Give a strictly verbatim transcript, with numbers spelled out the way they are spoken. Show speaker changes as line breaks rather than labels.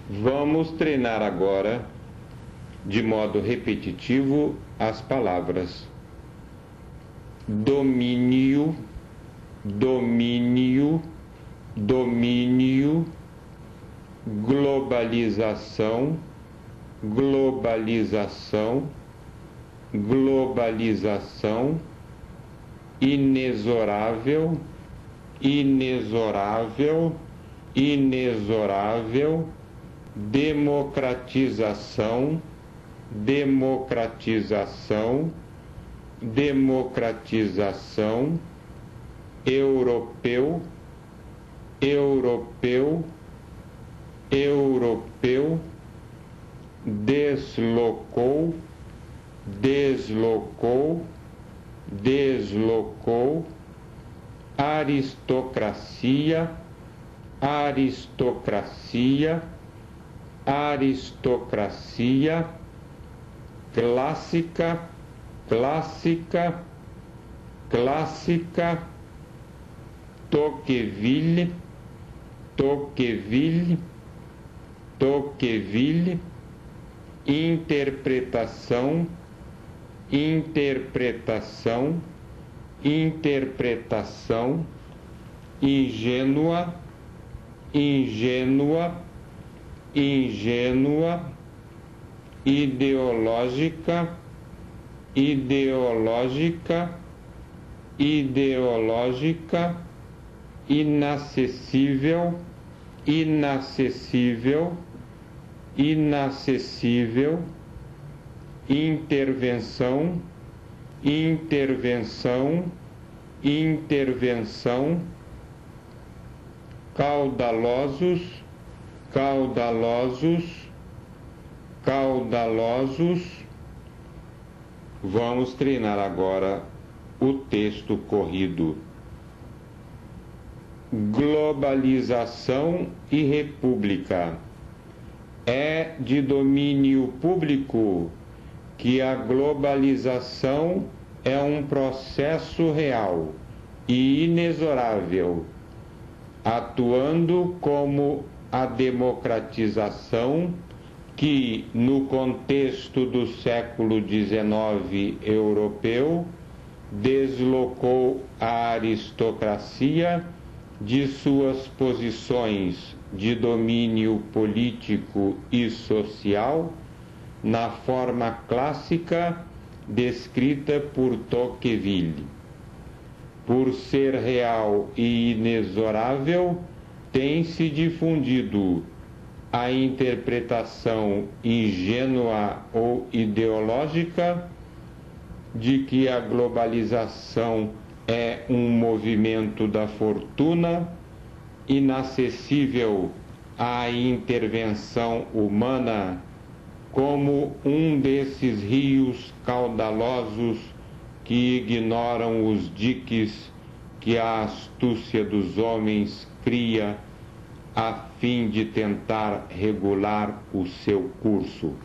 Vamos treinar agora, de modo repetitivo, as palavras domínio, domínio, domínio, globalização, globalização, globalização, inexorável, inexorável, inexorável, democratização, democratização, democratização, europeu, europeu, europeu, deslocou, deslocou, deslocou, aristocracia, aristocracia, aristocracia, clássica, clássica, clássica, Tocqueville, Tocqueville, Tocqueville, interpretação, interpretação, interpretação, ingênua, ingênua, ingênua, ideológica, ideológica, ideológica, inacessível, inacessível, inacessível, intervenção, intervenção, intervenção, caudalosos, caudalosos, caudalosos. Vamos treinar agora o texto corrido. Globalização e república. É de domínio público que a globalização é um processo real e inexorável, atuando como a democratização que, no contexto do século dezenove europeu, deslocou a aristocracia de suas posições de domínio político e social na forma clássica descrita por Tocqueville. Por ser real e inexorável, tem-se difundido a interpretação ingênua ou ideológica de que a globalização é um movimento da fortuna, inacessível à intervenção humana, como um desses rios caudalosos que ignoram os diques que a astúcia dos homens cria a fim de tentar regular o seu curso.